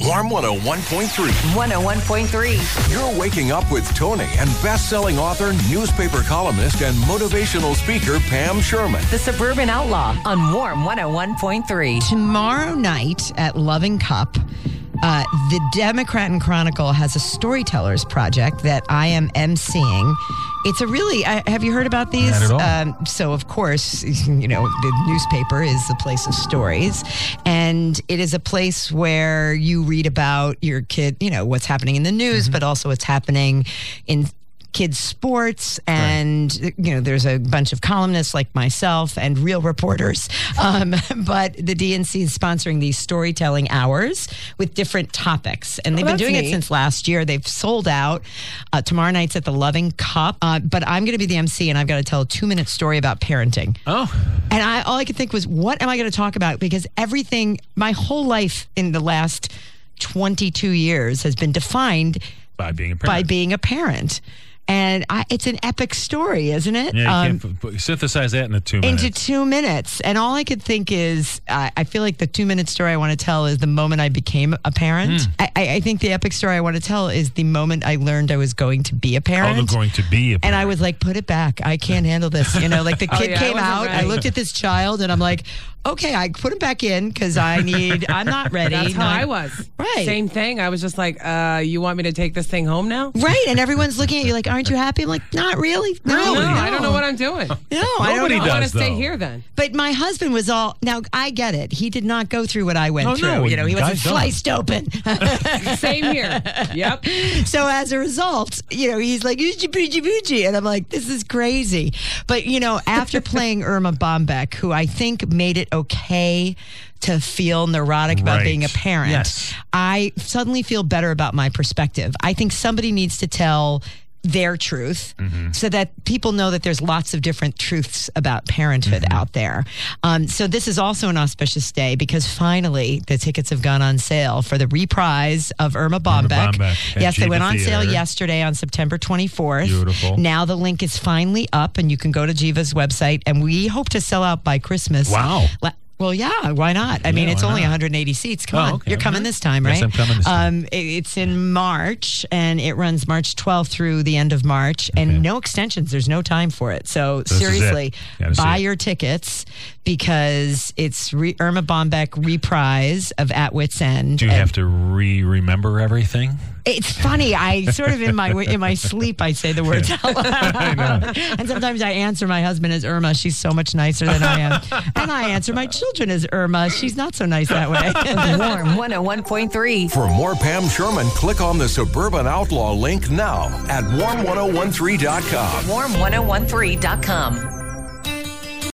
Warm 101.3. 101.3. You're waking up with Tony and best-selling author, newspaper columnist, and motivational speaker Pam Sherman. The Suburban Outlaw on Warm 101.3. Tomorrow night at Loving Cup, the Democrat and Chronicle has a storytellers project that I am emceeing. It's a really, have you heard about these? Not at all. So, of course, you know, the newspaper is the place of stories. And it is a place where you read about your kid, you know, what's happening in the news, but also what's happening in kids' sports, and you know, there's a bunch of columnists like myself and real reporters. But the DNC is sponsoring these storytelling hours with different topics, and they've been doing it since last year. They've sold out. Tomorrow night's at the Loving Cup, but I'm going to be the MC, and I've got to tell a 2-minute story about parenting. Oh, and all I could think was, what am I going to talk about? Because everything, my whole life in the last 22 years has been defined by being a parent. And it's an epic story, isn't it? Yeah, you can't synthesize that into 2 minutes. Into 2 minutes. And all I could think is, I feel like the 2-minute story I want to tell is the moment I became a parent. I think the epic story I want to tell is the moment I learned I was going to be a parent. Oh, going to be a parent. And I was like, put it back. I can't handle this. You know, like the kid came out. I looked at this child and I'm like, okay, I put him back in because I'm not ready. That's how I was. Right. Same thing. I was just like, you want me to take this thing home now? Right. And everyone's looking at you like, aren't you happy? I'm like, not really. No, I don't know what I'm doing. No, I don't know. I want to stay here then. But my husband was now I get it. He did not go through what I went through. No, you know, he wasn't guys don't. sliced open. Same here. Yep. So as a result, you know, he's like, "Oochie, boochie, boochie," and I'm like, this is crazy. But, you know, after playing Irma Bombeck, who I think made it okay to feel neurotic about being a parent, yes. I suddenly feel better about my perspective. I think somebody needs to tell their truth so that people know that there's lots of different truths about parenthood out there. So this is also an auspicious day because finally the tickets have gone on sale for the reprise of Irma Bombeck. Yes, they went on sale yesterday on September 24th. Beautiful. Now the link is finally up and you can go to Jiva's website, and we hope to sell out by Christmas. Wow. Well, yeah, why not? I mean, it's only 180 seats. Come on. Okay. You're coming this time, right? Yes, I'm coming this time. It's in March, and it runs March 12th through the end of March, and no extensions. There's no time for it. So seriously, buy your tickets because it's Irma Bombeck reprise of At Wit's End. Do you have to remember everything? It's funny. I sort of in my sleep I say the words out loud. And sometimes I answer my husband as Irma. She's so much nicer than I am. And I answer my children as Irma. She's not so nice that way. Warm 101.3. For more Pam Sherman, click on the Suburban Outlaw link now at warm1013.com. Warm1013.com.